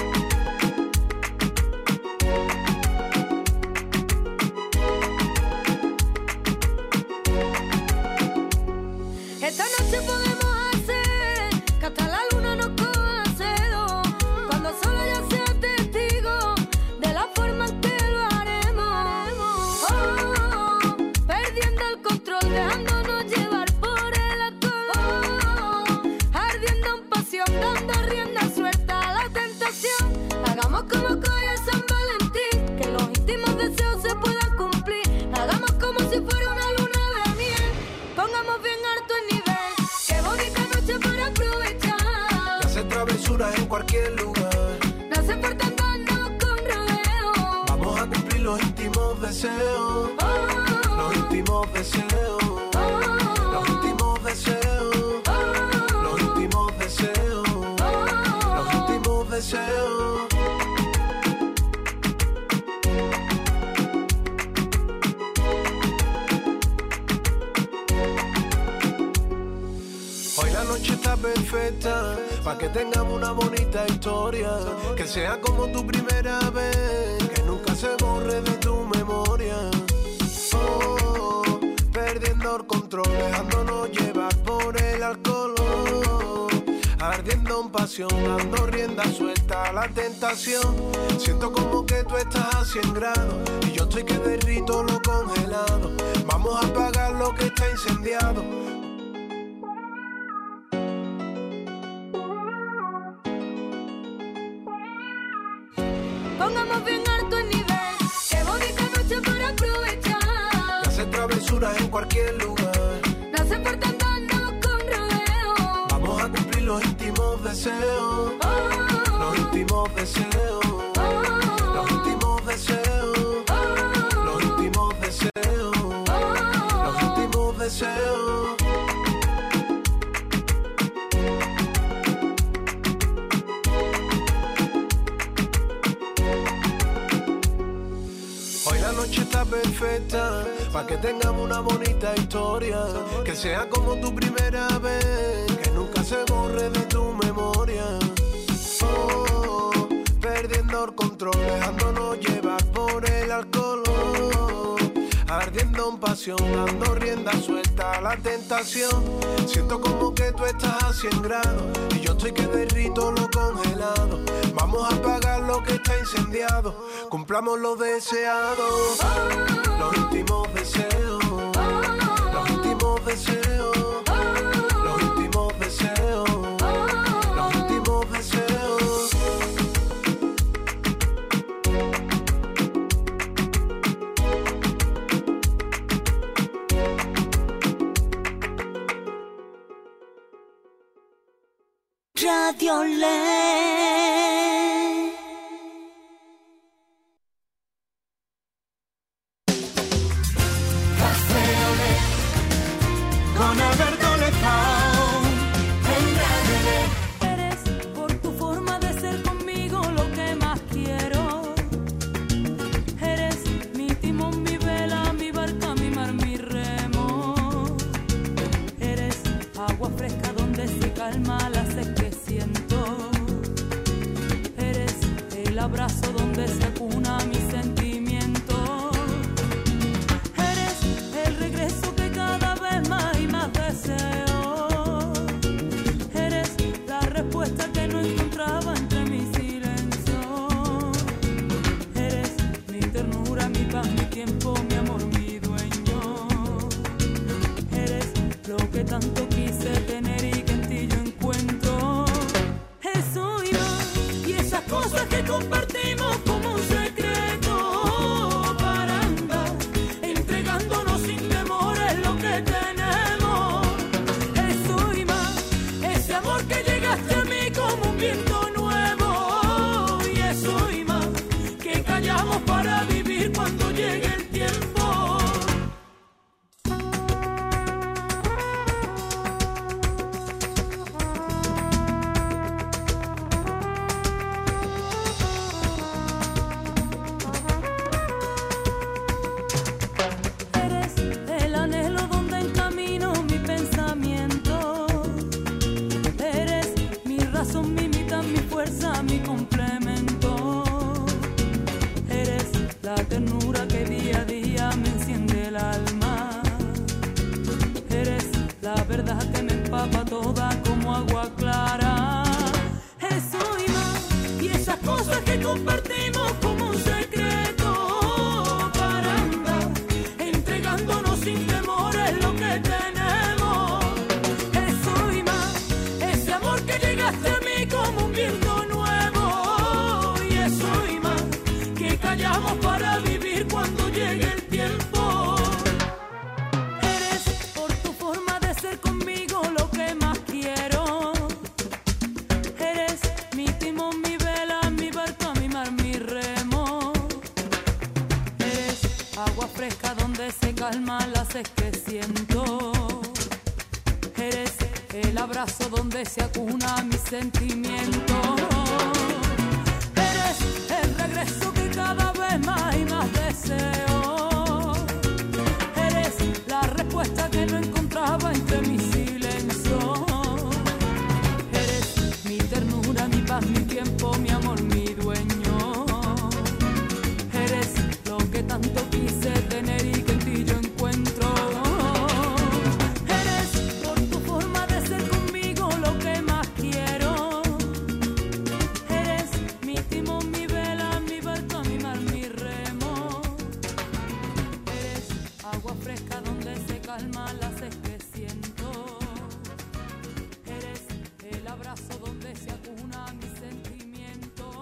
Esta noche podemos hacer que hasta la luna nos coja cedo, cuando solo ella sea testigo de la forma en que lo haremos. Oh, perdiendo el control, dejándonos llevar por el alcohol, oh, ardiendo en pasión, dando rienda suelta a la tentación. Hagamos como coge San Valentín, que los íntimos deseos se puedan cumplir. Hagamos como si fuera una luna de miel, pongamos bien alto el nivel. Qué bonita noche para aprovechar, de hacer travesuras en cualquier lugar, no hace falta andarnos con rodeo. Vamos a cumplir los íntimos deseos, Oh, los íntimos deseos, oh, los íntimos deseos, oh, los íntimos deseos, oh, los íntimos deseos. Hoy la noche está perfecta, pa' que tengamos una bonita historia, que sea como tu primera vez, que nunca se borre de tu memoria. Oh, perdiendo el control, dejándonos llevar por el alcohol, oh, ardiendo en pasión, dando rienda suelta a la tentación. Siento como que tú estás a cien grados y yo estoy que derrito lo congelado. Vamos a apagar lo que está incendiado. pongamos bien alto el nivel. Qué bonita noche para aprovechar, de hacer travesuras en cualquier lugar, no hace falta andarnos con rodeo. Vamos a cumplir los íntimos deseos, Oh, los íntimos deseos, oh, los íntimos deseos, oh, los íntimos deseos, oh, los íntimos deseos. noche está perfecta, pa' que tengamos una bonita historia, que sea como tu primera vez, que nunca se borre de tu memoria. Oh, perdiendo el control, dejándonos llevar por el alcohol, oh, ardiendo en pasión, dando rienda suelta a la tentación. Siento como que tú estás a cien grados y yo estoy que derrito lo congelado. Vamos a apagar lo que está incendiado, cumplamos lo deseado, los íntimos deseos, los íntimos deseos, los íntimos deseos, los íntimos deseos. Radio Le. Café Olé con Alberto Lezao en Radio Le. Eres por tu forma de ser conmigo lo que más quiero. Eres mi timón, mi vela, mi barca, mi mar, mi remo. Eres agua fresca donde se calma la sed que siento. Eres el abrazo donde se acuna mi sentimiento. Eres el regreso que cada vez más y más deseo. Eres la respuesta que no encontraba entre mi silencio. Eres mi ternura, mi paz, mi tiempo, mi amor, mi dueño. Eres lo que tanto quise tener y que en ti yo encuentro. Eso y más, y esas cosas que compartimos como un secreto para andar entregándonos sin temor es lo que tenemos. Eso y más, ese amor que llegaste a mí como un viento nuevo. Y eso y más, que callamos para vivir cuando llegue el tiempo. Eres el anhelo donde encamino mi pensamiento. Eres mi razón, mi mitad, mi fuerza, mi complemento. Eres la ternura que día a día me enciende el alma. Eres la verdad que me empapa toda como agua clara. Eso y más, y esas cosas que compartimos como un secreto para andar entregándonos sin temor es lo que tenemos. Eso y más, ese amor que llegaste a mí como un viento nuevo. Y eso y más, que callamos para vivir cuando llegue el tiempo. Eres por tu forma de ser conmigo lo que más quiero. Eres mi timón, mi vela, mi barca, mi mar, mi remo. Eres agua fresca donde se calma la sed que siento. Eres el abrazo donde se acuna mi sentimiento. Eres el regreso que cada vez más y más deseo. Eres la respuesta que no encontraba entre mi silencio. Eres mi ternura, mi paz, mi tiempo, mi amor, mi dueño. Eres lo que tanto quise tener y que en ti yo encuentro. Eres por tu forma de ser conmigo lo que más quiero. Eres mi timón, mi vela, mi barca, mi mar, mi remo. Eres agua fresca donde se calma la sed que siento. Eres el abrazo donde se acuna mi sentimiento.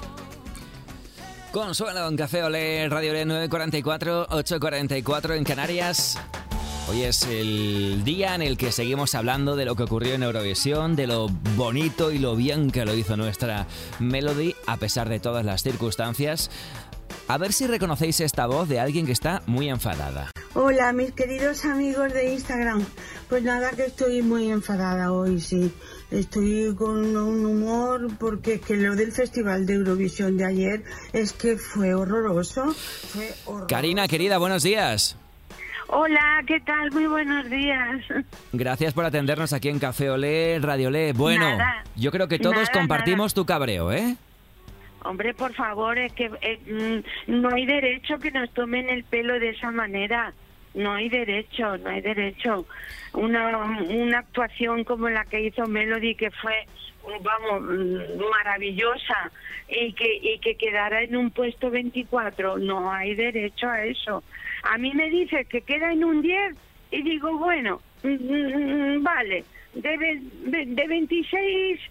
Consuelo en Café Olé, Radio Olé, nueve cuarenta y cuatro, ocho cuarenta y cuatro en Canarias. Hoy es el día en el que seguimos hablando de lo que ocurrió en Eurovisión, de lo bonito y lo bien que lo hizo nuestra Melody, a pesar de todas las circunstancias. A ver si reconocéis esta voz de alguien que está muy enfadada. Hola, mis queridos amigos de Instagram. Pues nada, que estoy muy enfadada hoy, sí. Estoy con un humor porque es que lo del Festival de Eurovisión de ayer es que fue horroroso. Fue horroroso. Karina, querida, buenos días. Hola, ¿qué tal? Muy buenos días. Gracias por atendernos aquí en Café Olé, Radio Olé. Bueno, Nada, yo creo que todos nada, compartimos nada. tu cabreo, ¿eh? Hombre, por favor, es que eh, mm, no hay derecho que nos tomen el pelo de esa manera. No hay derecho, no hay derecho. Una, una actuación como la que hizo Melody, que fue, vamos, maravillosa, y que, y que quedara en un puesto veinticuatro, no hay derecho a eso. A mí me dice que queda en un diez y digo, bueno, mm, vale, de, de, de veintiséis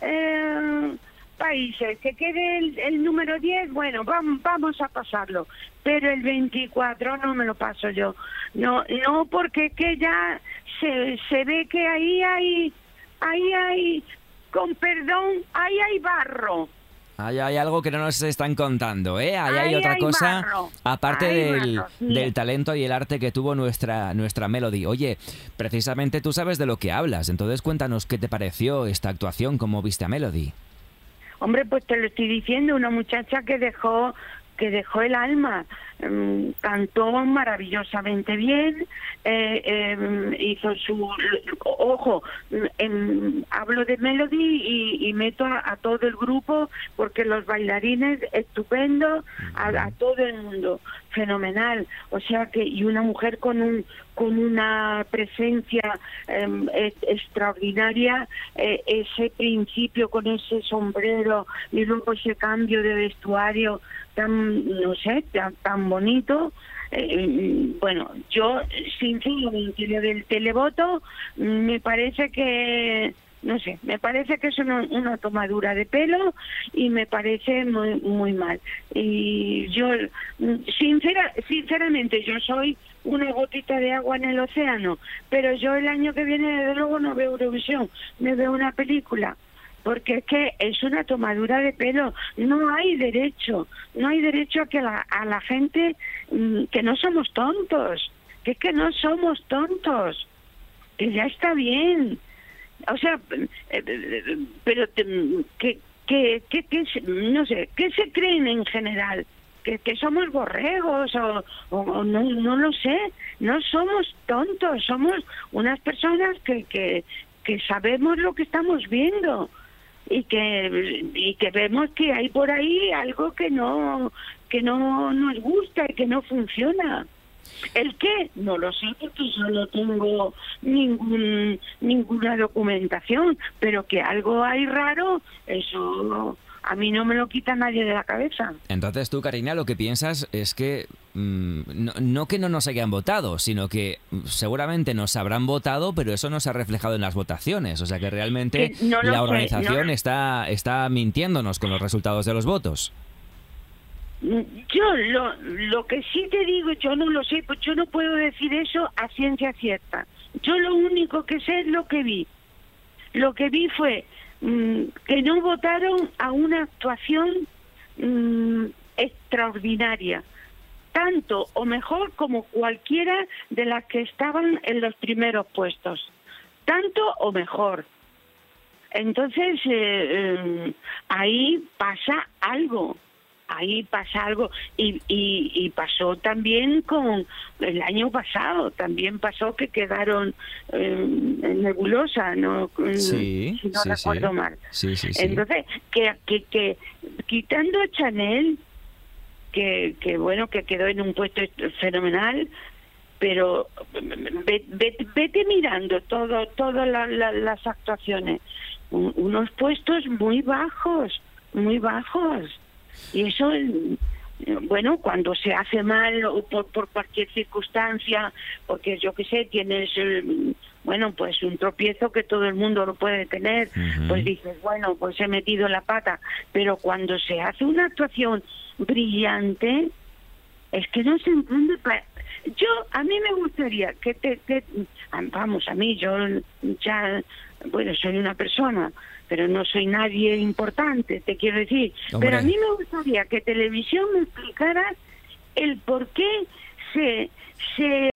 eh, países, que quede el, el número diez, bueno, vamos, vamos a pasarlo. Pero el veinticuatro no me lo paso yo. No, no, porque que ya se, se ve que ahí hay, ahí hay, con perdón, ahí hay barro. Ahí hay algo que no nos están contando, ¿eh? Ahí hay Ahí otra hay cosa, barro. aparte Hay del, barro, sí. del talento y el arte que tuvo nuestra, nuestra Melody. Oye, precisamente tú sabes de lo que hablas, entonces cuéntanos qué te pareció esta actuación, cómo viste a Melody. Hombre, pues te lo estoy diciendo, una muchacha que dejó que dejó el alma, um, cantó maravillosamente bien, eh, eh, hizo su... Ojo, em, hablo de Melody y, y meto a, a todo el grupo, porque los bailarines, estupendo, a, a todo el mundo, fenomenal. O sea que, y una mujer con un con una presencia eh, extraordinaria, eh, ese principio con ese sombrero y luego ese cambio de vestuario tan, no sé, tan, tan bonito. Eh, bueno, yo sinceramente lo del televoto me parece que, no sé, me parece que es una, una tomadura de pelo y me parece muy, muy mal. Y yo, sincera, sinceramente, yo soy una gotita de agua en el océano, pero yo el año que viene, desde luego, no veo Eurovisión, me veo una película. Porque es que es una tomadura de pelo. No hay derecho, no hay derecho a que la, a la gente, que no somos tontos, que es que no somos tontos, que ya está bien. O sea, pero que, que, que, que no sé, ¿qué se creen en general? Que, que somos borregos o, o, o no, no lo sé, no somos tontos, somos unas personas que, que, que sabemos lo que estamos viendo. Y que y que vemos que hay por ahí algo que no que no nos gusta y que no funciona. ¿El qué? No lo sé, porque yo no tengo ningún ninguna documentación, pero que algo hay raro, eso a mí no me lo quita nadie de la cabeza. Entonces tú, Karina, lo que piensas es que mmm, no, no que no nos hayan votado, sino que seguramente nos habrán votado, pero eso no se ha reflejado en las votaciones. O sea que realmente que no la sé, organización no... está, está mintiéndonos con los resultados de los votos. Yo lo, lo que sí te digo, yo no lo sé, pues yo no puedo decir eso a ciencia cierta. Yo lo único que sé es lo que vi. Lo que vi fue mmm, que no votaron a una actuación mmm, extraordinaria, tanto o mejor como cualquiera de las que estaban en los primeros puestos, tanto o mejor. Entonces, eh, eh, ahí pasa algo. Ahí pasa algo y, y, y pasó también con el año pasado, también pasó que quedaron eh, en Nebulosa, no, sí, si no sí, recuerdo sí. mal. Sí, sí, sí. Entonces, que, que, que quitando a Chanel, que, que bueno, que quedó en un puesto fenomenal, pero vete, vete, vete mirando todo, todas la, la, las actuaciones, un, unos puestos muy bajos, muy bajos. Y eso, bueno, cuando se hace mal o por, por cualquier circunstancia, porque yo qué sé, tienes, bueno, pues un tropiezo que todo el mundo lo puede tener, uh-huh. Pues dices, bueno, pues he metido la pata. Pero cuando se hace una actuación brillante, es que no se entiende. Yo, a mí me gustaría que te, que, vamos, a mí, yo ya, bueno, soy una persona pero no soy nadie importante, te quiero decir. Hombre. Pero a mí me gustaría que televisión me explicara el por qué se, se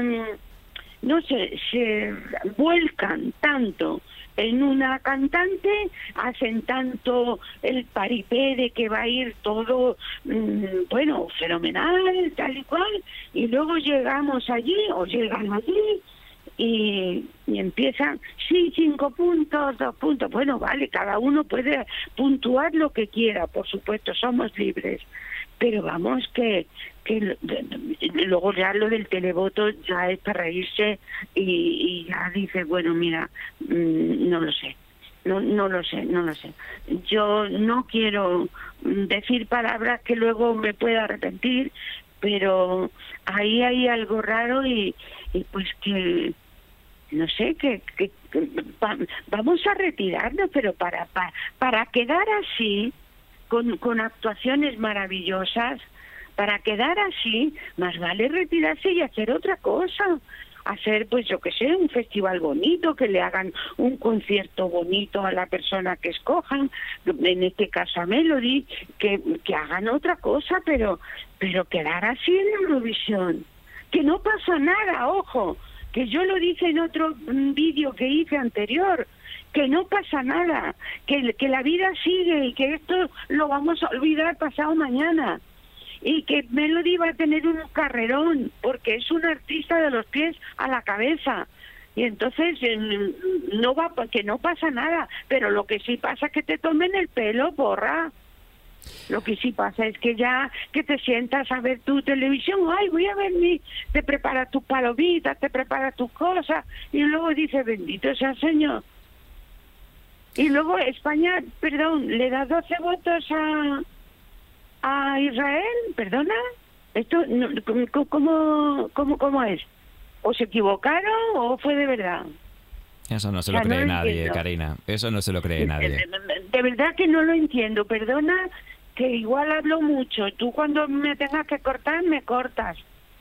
no sé, se vuelcan tanto en una cantante, hacen tanto el paripé de que va a ir todo, mmm, bueno, fenomenal, tal y cual, y luego llegamos allí, o llegan allí, y, y empiezan, sí, cinco puntos, dos puntos, bueno, vale, cada uno puede puntuar lo que quiera, por supuesto, somos libres, pero vamos que que luego ya lo del televoto ya es para reírse y, y ya dice, bueno, mira, mmm, no lo sé, no no lo sé, no lo sé. Yo no quiero decir palabras que luego me pueda arrepentir, pero ahí hay algo raro y, y pues que no sé, que, que, que va, vamos a retirarnos, pero para para, para quedar así con, con actuaciones maravillosas, para quedar así, más vale retirarse y hacer otra cosa. Hacer, pues yo qué sé, un festival bonito, que le hagan un concierto bonito a la persona que escojan, en este caso a Melody, que, que hagan otra cosa, pero, pero quedar así en Eurovisión. Que no pasa nada, ojo, que yo lo dije en otro vídeo que hice anterior, que no pasa nada, que, que la vida sigue y que esto lo vamos a olvidar pasado mañana. Y que Melody va a tener un carrerón, porque es un artista de los pies a la cabeza. Y entonces no va, que no pasa nada, pero lo que sí pasa es que te tomen el pelo, porra. Lo que sí pasa es que ya que te sientas a ver tu televisión, ay, voy a ver mi, te preparas tus palomitas, te preparas tus cosas, y luego dices, bendito sea el Señor. Y luego España, perdón, le da doce votos a... a Israel, perdona, esto no, ¿cómo, cómo, cómo es? ¿O se equivocaron o fue de verdad? Eso no se O lo sea, cree no lo nadie, entiendo. Karina. Eso no se lo cree nadie. De, de verdad que no lo entiendo, perdona que igual hablo mucho, tú cuando me tengas que cortar me cortas.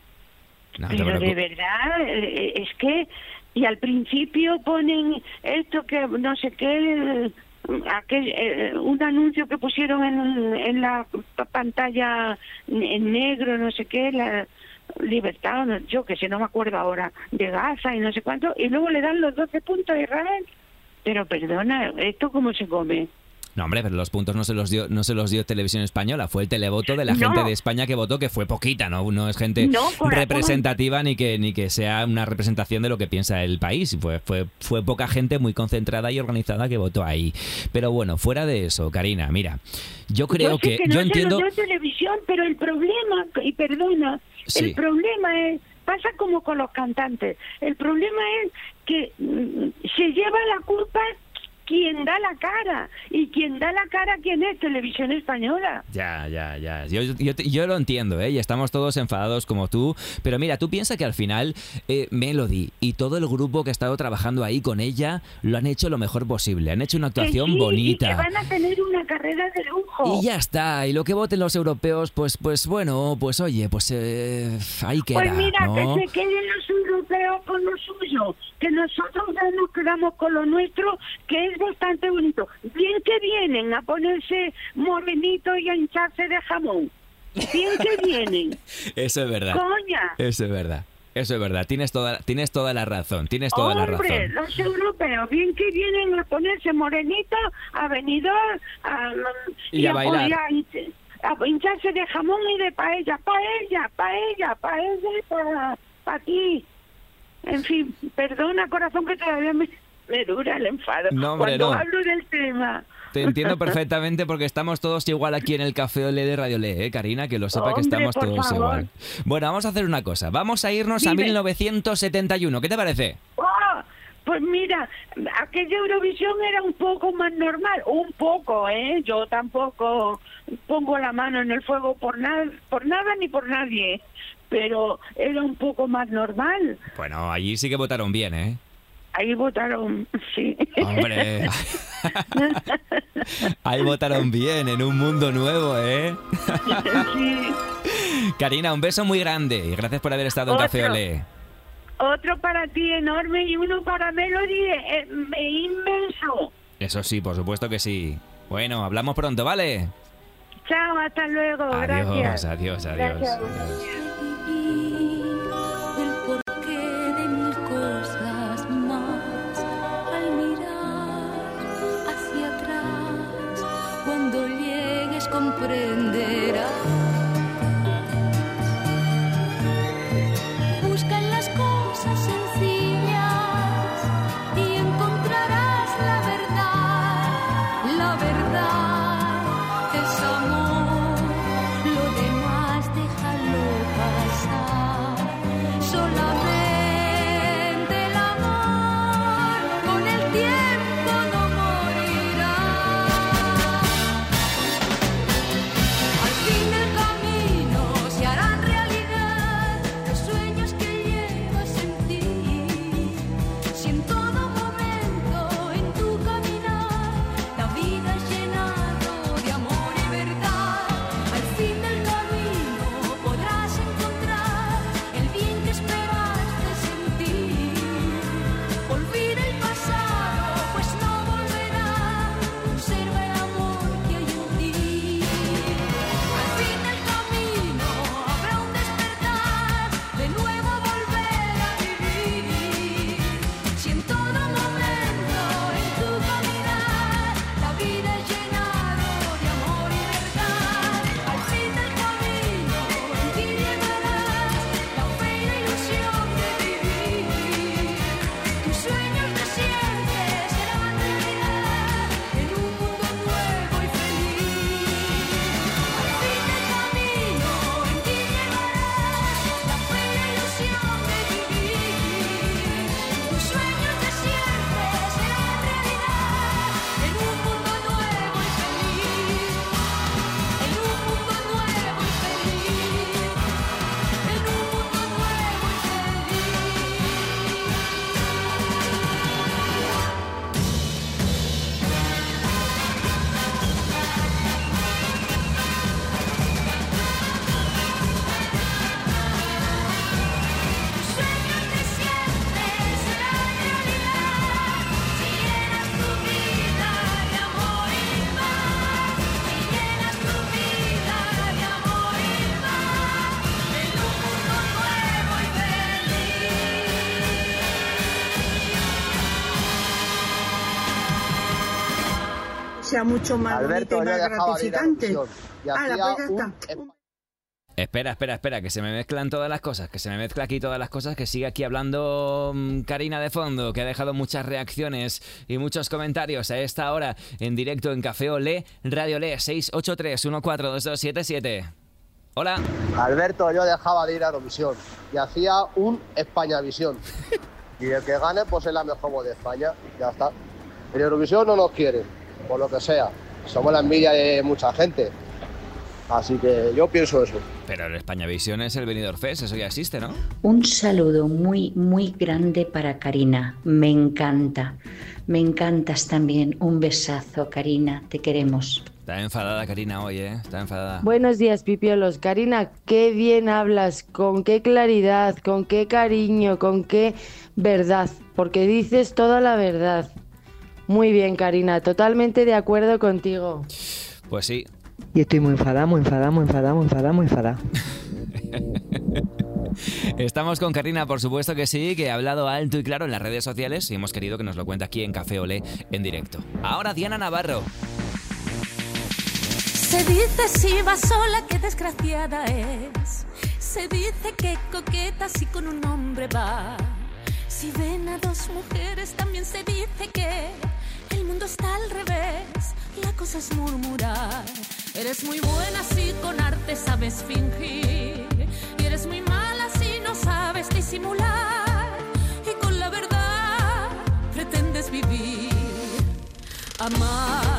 No te Pero de preocupes. verdad, eh, es que, y al principio ponen esto que no sé qué, aquel, eh, un anuncio que pusieron en, en la p- pantalla en negro, no sé qué, la libertad, no- yo que sé, no me acuerdo ahora, de Gaza y no sé cuánto, y luego le dan los doce puntos a Israel. Pero perdona, ¿esto cómo se come? No, hombre, pero los puntos no se los dio, no se los dio Televisión Española, fue el televoto de la No. gente de España que votó, que fue poquita, no, no es gente No, corazón. representativa ni que ni que sea una representación de lo que piensa el país. Fue, fue, fue poca gente muy concentrada y organizada que votó ahí. Pero bueno, fuera de eso, Karina, mira, yo creo Yo sé que, que yo no entiendo. se nos dio televisión, pero el problema, y perdona, Sí. el problema es, pasa como con los cantantes, el problema es que mm, se lleva la culpa quien da la cara, y quien da la cara, ¿quién es? Televisión Española. Ya, ya, ya. Yo, yo, yo lo entiendo, ¿eh? Y estamos todos enfadados como tú. Pero mira, tú piensas que al final eh, Melody y todo el grupo que ha estado trabajando ahí con ella lo han hecho lo mejor posible. Han hecho una actuación Que sí, bonita. Y que van a tener una carrera de lujo. Y ya está. Y lo que voten los europeos, pues, pues bueno, pues oye, pues eh, ahí queda, Pues mira, ¿no? que se queden los europeos con lo suyo, que nosotros ya nos quedamos con lo nuestro, que es bastante bonito. Bien que vienen a ponerse morenito y a hincharse de jamón. Bien que vienen. Eso es verdad. Coña. Eso es verdad. Eso es verdad. Tienes toda, tienes toda la razón. Tienes toda la Hombre, razón. los europeos, bien que vienen a ponerse morenito, a venidor, a, Y a bailar. y a hinch- a hincharse de jamón y de paella, paella, paella, paella para pa ti. En fin, perdona, corazón, que todavía me, me dura el enfado No, hombre, cuando no. hablo del tema. Te entiendo perfectamente porque estamos todos igual aquí en el Café Olé de Radio Olé, ¿eh, Karina? Que lo sepa que Hombre, estamos por todos favor. igual. Bueno, vamos a hacer una cosa. Vamos a irnos a Dime. mil novecientos setenta y uno. ¿Qué te parece? ¡Oh! Pues mira, aquella Eurovisión era un poco más normal, un poco, ¿eh? Yo tampoco pongo la mano en el fuego por nada, por nada ni por nadie, pero era un poco más normal. Bueno, allí sí que votaron bien, ¿eh? Ahí votaron, sí. Hombre, ahí votaron bien, en un mundo nuevo, ¿eh? Sí. Karina, un beso muy grande y gracias por haber estado en Café Otro. Olé. Otro para ti enorme y uno para Melody eh, eh, inmenso. Eso sí, por supuesto que sí. Bueno, hablamos pronto, ¿vale? Chao, hasta luego. Adiós, Gracias. adiós, adiós. Gracias. El porqué de mil cosas más al mirar hacia atrás. Cuando llegues comprenderás. Busca en las cosas sencillas y encontrarás la verdad. La verdad es amor. Lo demás déjalo pasar. Solamente el amor con el tiempo no morirá. Al fin del camino se harán realidad los sueños que llevas en ti. Si en todo momento en tu caminar la vida es llenado de amor y verdad, al fin del camino podrás encontrar el bien que esperaste sentir. Olvida el pasado, pues no volverá. Observa el amor que hay en ti. Al fin del camino habrá un despertar, de nuevo volver a vivir. Si en todo momento en tu caminar la vida es llenado de amor y verdad, al fin del camino en ti llevarás la fe y la ilusión de vivir. Tus sueños de siempre serán realidad en un mundo nuevo y feliz. Al fin del camino en ti llevarás la fe y la ilusión de vivir. Tus sueños de siempre serán realidad en un mundo nuevo y feliz. En un mundo nuevo y feliz. En un mundo nuevo y Tus sueños de siempre serán realidad si llenas tu vida de amor y paz. Si llenas tu vida de amor y paz en un mundo nuevo y feliz. Sea mucho más Alberto, bonita y yo más dejaba de ir a gratificante. televisión y Hala, hacía pues ya un está. Espera, espera, espera, que se me mezclan todas las cosas, que se me mezcla aquí todas las cosas, que sigue aquí hablando mm, Karina de fondo, que ha dejado muchas reacciones y muchos comentarios a esta hora en directo en Café Olé, Radio Olé, seis ocho tres uno cuatro dos dos siete siete. Hola. Alberto, yo dejaba de ir a Eurovisión y hacía un Españavisión. Y el que gane, pues es la mejor voz de España. Ya está. En Eurovisión no nos quieren, por lo que sea. Somos la envidia de mucha gente. Así que yo pienso eso. Pero el Españavisión es el Benidorm Fest, eso ya existe, ¿no? Un saludo muy, muy grande para Karina. Me encanta. Me encantas también. Un besazo, Karina. Te queremos. Está enfadada Karina hoy, ¿eh? Está enfadada. Buenos días, Pipiolos. Karina, qué bien hablas, con qué claridad, con qué cariño, con qué verdad, porque dices toda la verdad. Muy bien, Karina, totalmente de acuerdo contigo. Pues sí. Y estoy muy enfadada, muy enfadada, muy enfadada, muy enfadada, muy enfadada. Estamos con Karina, por supuesto que sí, que ha hablado alto y claro en las redes sociales y hemos querido que nos lo cuente aquí en Café Olé en directo. Ahora Diana Navarro. Se dice si va sola, qué desgraciada es. Se dice que coqueta si con un hombre va. Si ven a dos mujeres también se dice que el mundo está al revés. La cosa es murmurar. Eres muy buena si con arte sabes fingir. Y eres muy mala si no sabes disimular. Y con la verdad pretendes vivir, amar.